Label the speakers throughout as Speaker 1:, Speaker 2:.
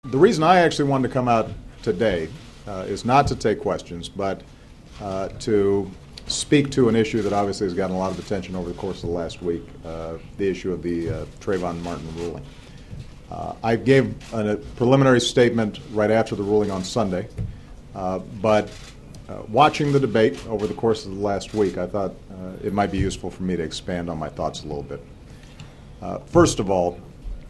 Speaker 1: The reason I actually wanted to come out today is not to take questions, but to speak to an issue that obviously has gotten a lot of attention over the course of the last week, the issue of the Trayvon Martin ruling. I gave a preliminary statement right after the ruling on Sunday, but watching the debate over the course of the last week, I thought it might be useful for me to expand on my thoughts a little bit. First of all,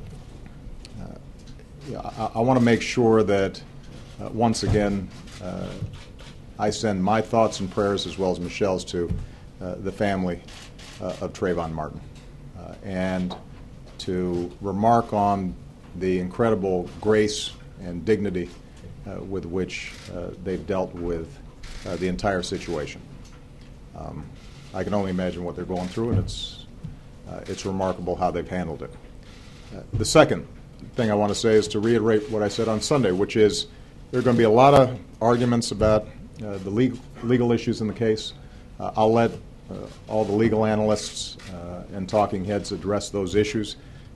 Speaker 1: I want to make sure that, once again, I send my thoughts and prayers, as well as Michelle's, to the family of Trayvon Martin, and to remark on the incredible grace and dignity with which they've dealt with the entire situation. I can only imagine what they're going through, and it's remarkable how they've handled it. The second thing I want to say is to reiterate what I said on Sunday, which is there are going to be a lot of arguments about the legal issues in the case. I'll let all the legal analysts and talking heads address those issues.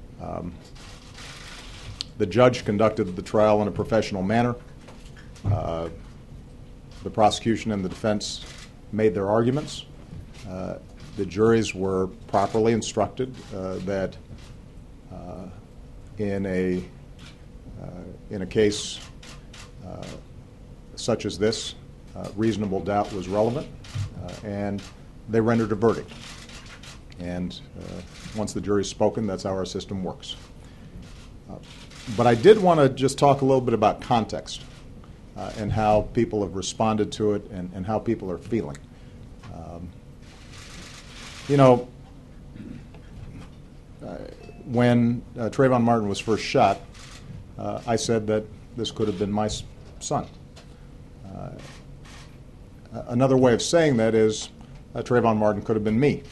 Speaker 1: The judge conducted the trial in a professional manner. The prosecution and the defense made their arguments. The juries were properly instructed that in a case such as this, reasonable doubt was relevant, and they rendered a verdict. And once the jury's spoken, that's how our system works. But I did want to just talk a little bit about context and how people have responded to it and how people are feeling. When Trayvon Martin was first shot, I said that this could have been my son. Another way of saying that is Trayvon Martin could have been me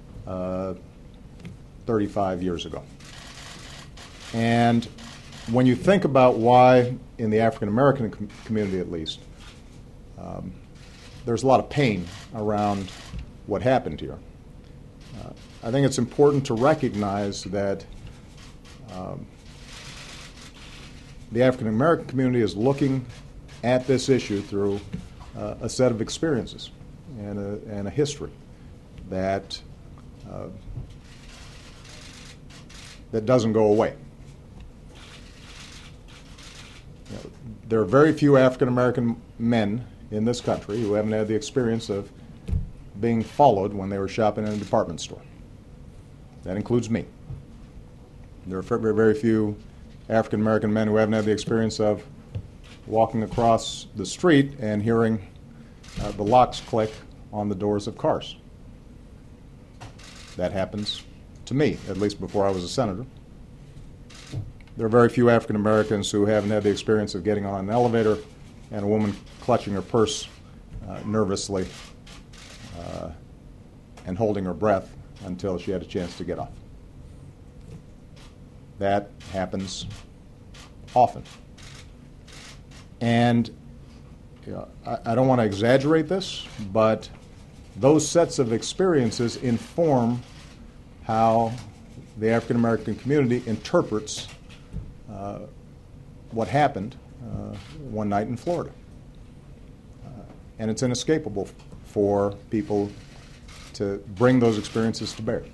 Speaker 1: 35 years ago. And when you think about why, in the African American community at least, there's a lot of pain around what happened here, I think it's important to recognize that the African American community is looking at this issue through a set of experiences and a history that doesn't go away. There are very few African American men in this country who haven't had the experience of being followed when they were shopping in a department store. That includes me. There are very few African American men who haven't had the experience of walking across the street and hearing the locks click on the doors of cars. That happens to me, at least before I was a senator. There are very few African Americans who haven't had the experience of getting on an elevator and a woman clutching her purse nervously and holding her breath until she had a chance to get off. That happens often. And I don't want to exaggerate this, but those sets of experiences inform how the African American community interprets what happened one night in Florida. And it's inescapable for people to bring those experiences to bear.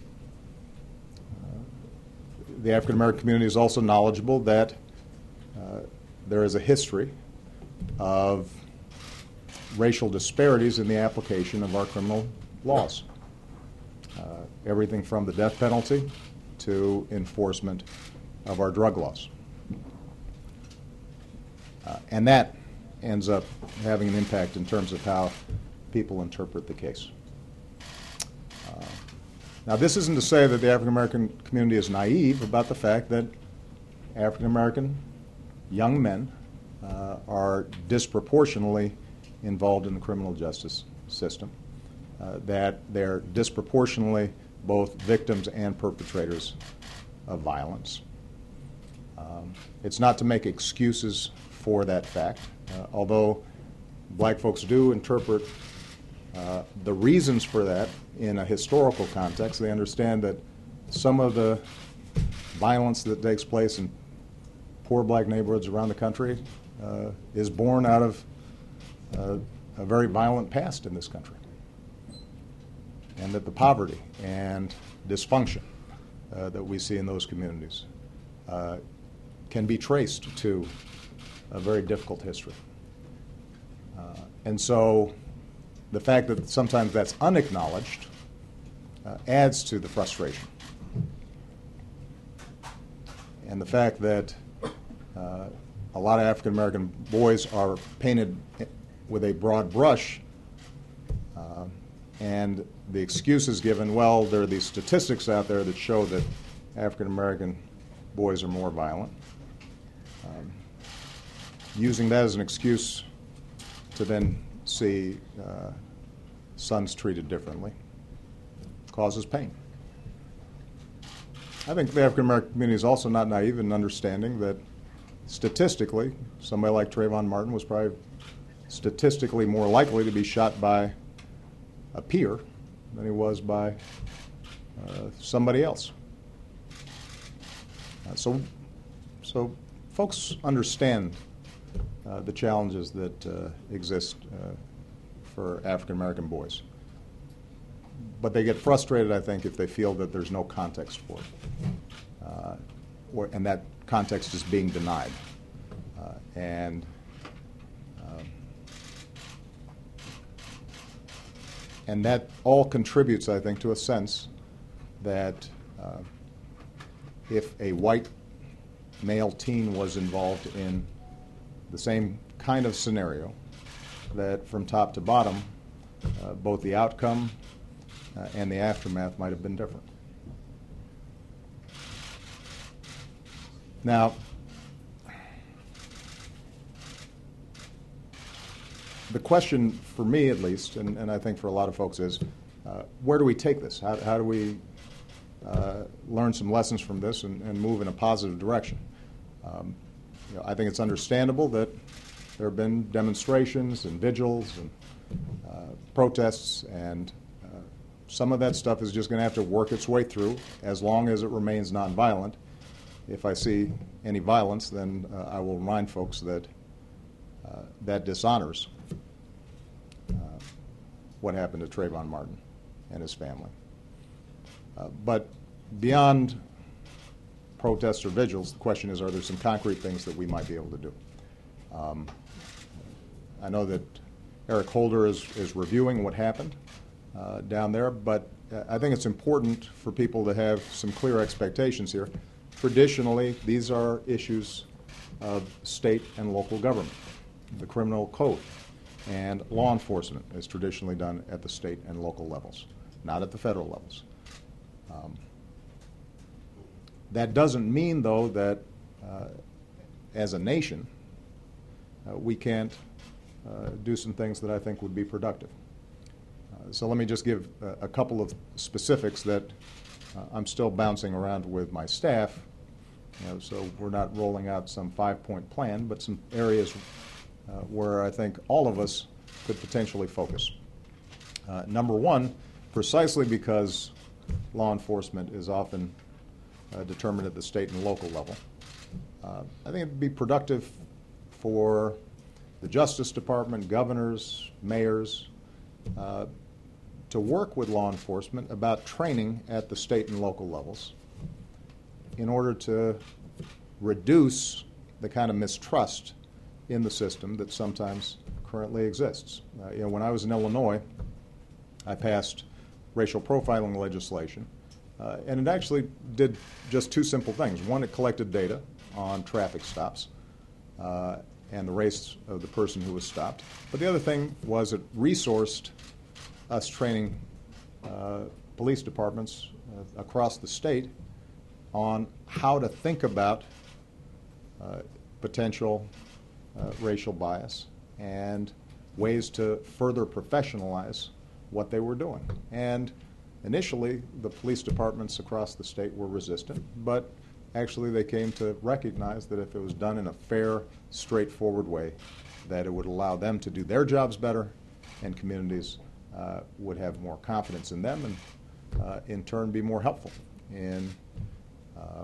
Speaker 1: The African American community is also knowledgeable that there is a history of racial disparities in the application of our criminal laws. Everything from the death penalty to enforcement of our drug laws. And that ends up having an impact in terms of how people interpret the case. Now, this isn't to say that the African American community is naive about the fact that African American young men are disproportionately involved in the criminal justice system, that they're disproportionately both victims and perpetrators of violence. It's not to make excuses for that fact, although black folks do interpret the reasons for that in a historical context. They understand that some of the violence that takes place in poor black neighborhoods around the country is born out of a very violent past in this country, and that the poverty and dysfunction that we see in those communities can be traced to a very difficult history. And so the fact that sometimes that's unacknowledged adds to the frustration. And the fact that a lot of African American boys are painted with a broad brush, and the excuse is given, well, there are these statistics out there that show that African American boys are more violent. Using that as an excuse to then see sons treated differently causes pain. I think the African American community is also not naive in understanding that statistically, somebody like Trayvon Martin was probably statistically more likely to be shot by a peer than he was by somebody else. So folks understand the challenges that exist for African American boys. But they get frustrated, I think, if they feel that there's no context for it, and that context is being denied. And that all contributes, I think, to a sense that if a white male teen was involved in the same kind of scenario, that from top to bottom, both the outcome and the aftermath might have been different. Now, the question for me, at least, and I think for a lot of folks, is where do we take this? How do we learn some lessons from this and move in a positive direction? I think it's understandable that there have been demonstrations and vigils and protests, and some of that stuff is just going to have to work its way through as long as it remains nonviolent. If I see any violence, then I will remind folks that that dishonors what happened to Trayvon Martin and his family. But beyond protests or vigils, the question is, are there some concrete things that we might be able to do? I know that Eric Holder is reviewing what happened down there, but I think it's important for people to have some clear expectations here. Traditionally, these are issues of state and local government. The criminal code and law enforcement is traditionally done at the state and local levels, not at the federal levels. That doesn't mean, though, that as a nation we can't do some things that I think would be productive. So let me just give a couple of specifics that I'm still bouncing around with my staff. So we're not rolling out some 5-point plan, but some areas where I think all of us could potentially focus. Number one, precisely because law enforcement is often determined at the state and local level, I think it would be productive for the Justice Department, governors, mayors, to work with law enforcement about training at the state and local levels in order to reduce the kind of mistrust in the system that sometimes currently exists. When I was in Illinois, I passed racial profiling legislation, and it actually did just two simple things. One, it collected data on traffic stops and the race of the person who was stopped. But the other thing was it resourced us training police departments across the state on how to think about potential racial bias and ways to further professionalize what they were doing. And initially, the police departments across the state were resistant, but actually they came to recognize that if it was done in a fair, straightforward way, that it would allow them to do their jobs better, and communities would have more confidence in them and in turn be more helpful in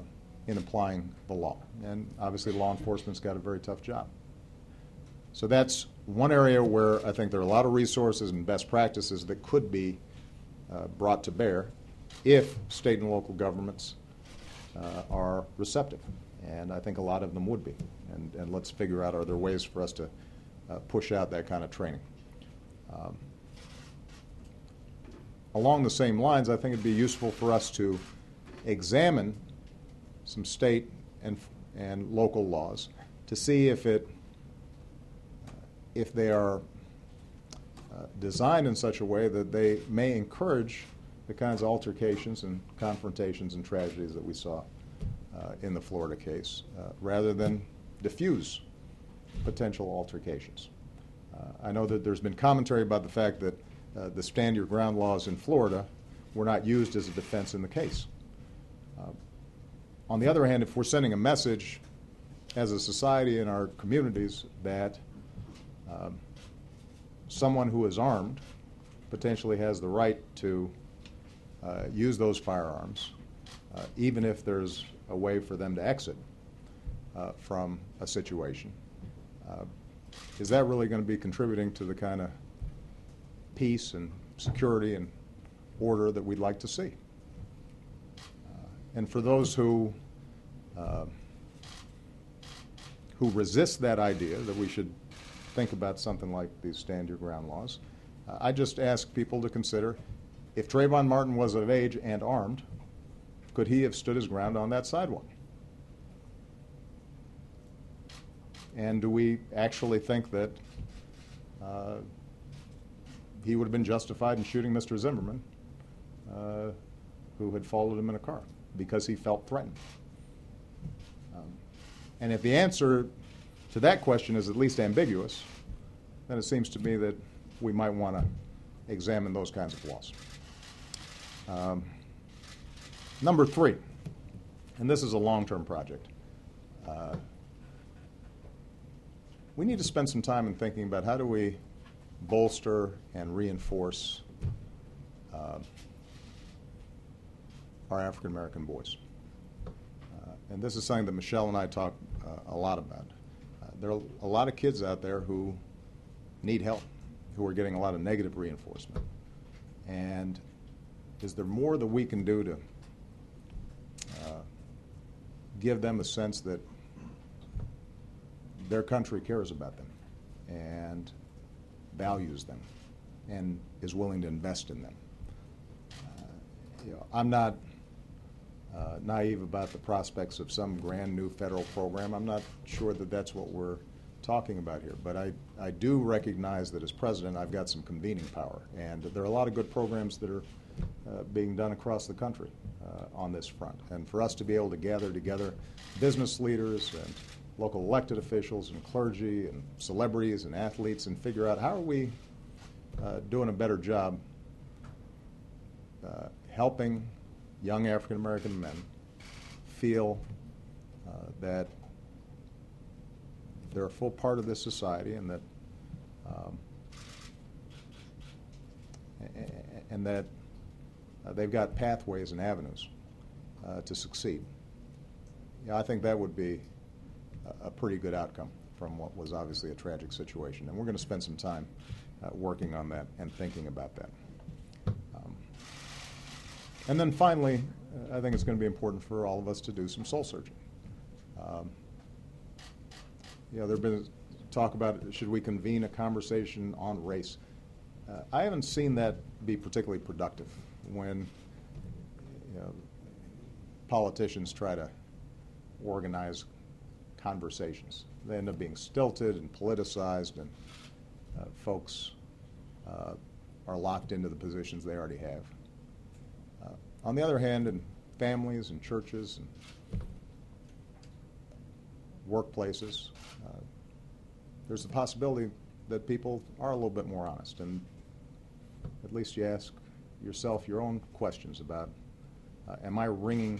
Speaker 1: in applying the law. And obviously law enforcement's got a very tough job. So that's one area where I think there are a lot of resources and best practices that could be brought to bear if state and local governments are receptive. And I think a lot of them would be. And let's figure out, are there ways for us to push out that kind of training. Along the same lines, I think it'd be useful for us to examine some state and local laws to see if they are designed in such a way that they may encourage the kinds of altercations and confrontations and tragedies that we saw in the Florida case, rather than diffuse potential altercations. I know that there's been commentary about the fact that the stand your ground laws in Florida were not used as a defense in the case. On the other hand, if we're sending a message as a society in our communities that someone who is armed potentially has the right to use those firearms, even if there's a way for them to exit from a situation, is that really going to be contributing to the kind of peace and security and order that we'd like to see? And for those who resist that idea that we should think about something like these stand your ground laws, I just ask people to consider, if Trayvon Martin was of age and armed, could he have stood his ground on that sidewalk? And do we actually think that he would have been justified in shooting Mr. Zimmerman, who had followed him in a car, because he felt threatened? And if the answer to that question is at least ambiguous, then it seems to me that we might want to examine those kinds of laws. Number 3, and this is a long-term project, we need to spend some time in thinking about how do we bolster and reinforce our African American boys. And this is something that Michelle and I talk a lot about. There are a lot of kids out there who need help, who are getting a lot of negative reinforcement. And is there more that we can do to give them a sense that their country cares about them and values them and is willing to invest in them? I'm not naive about the prospects of some grand new federal program. I'm not sure that that's what we're talking about here, but I do recognize that as president I've got some convening power, and there are a lot of good programs that are being done across the country on this front. And for us to be able to gather together business leaders and local elected officials and clergy and celebrities and athletes and figure out how are we doing a better job helping young African American men feel that they're a full part of this society, and that they've got pathways and avenues to succeed. I think that would be a pretty good outcome from what was obviously a tragic situation, and we're going to spend some time working on that and thinking about that. And then finally, I think it's going to be important for all of us to do some soul searching. There's been talk about should we convene a conversation on race. I haven't seen that be particularly productive when politicians try to organize conversations. They end up being stilted and politicized, and folks are locked into the positions they already have. On the other hand, in families and churches and workplaces, there's the possibility that people are a little bit more honest, and at least you ask yourself your own questions about, am I wringing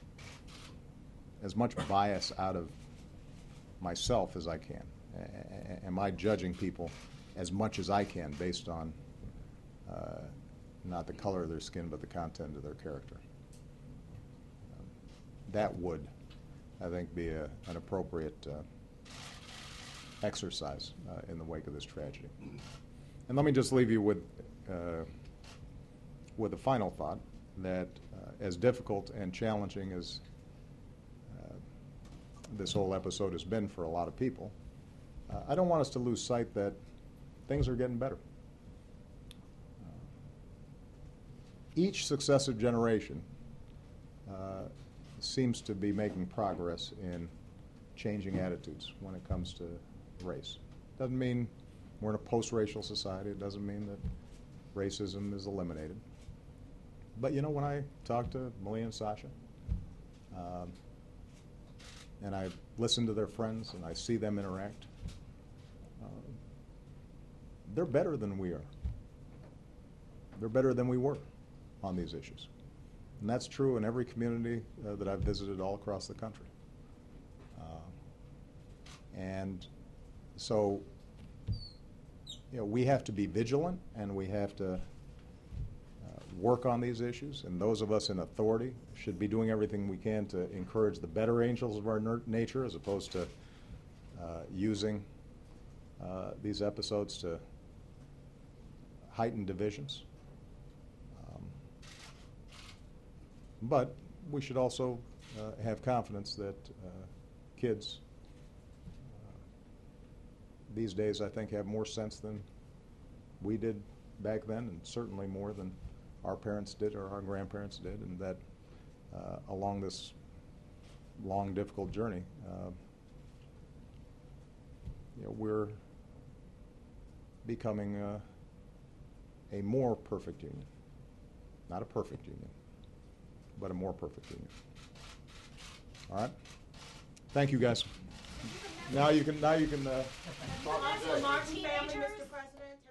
Speaker 1: as much bias out of myself as I can? Am I judging people as much as I can based on not the color of their skin, but the content of their character? That would I think, be an appropriate exercise in the wake of this tragedy. And let me just leave you with a final thought that as difficult and challenging as this whole episode has been for a lot of people, I don't want us to lose sight that things are getting better. Each successive generation seems to be making progress in changing attitudes when it comes to race. Doesn't mean we're in a post-racial society. It doesn't mean that racism is eliminated. But you know, when I talk to Malia and Sasha, and I listen to their friends and I see them interact, they're better than we are. They're better than we were on these issues. And that's true in every community that I've visited all across the country. And so, you know, we have to be vigilant and we have to work on these issues. And those of us in authority should be doing everything we can to encourage the better angels of our nature as opposed to using these episodes to heighten divisions. But we should also have confidence that kids these days, I think, have more sense than we did back then, and certainly more than our parents did or our grandparents did, and that along this long, difficult journey, you know, we're becoming a more perfect union. Not a perfect union, but a more perfect union. All right? Thank you, guys. Now you can.
Speaker 2: The Martin family, Mr. President.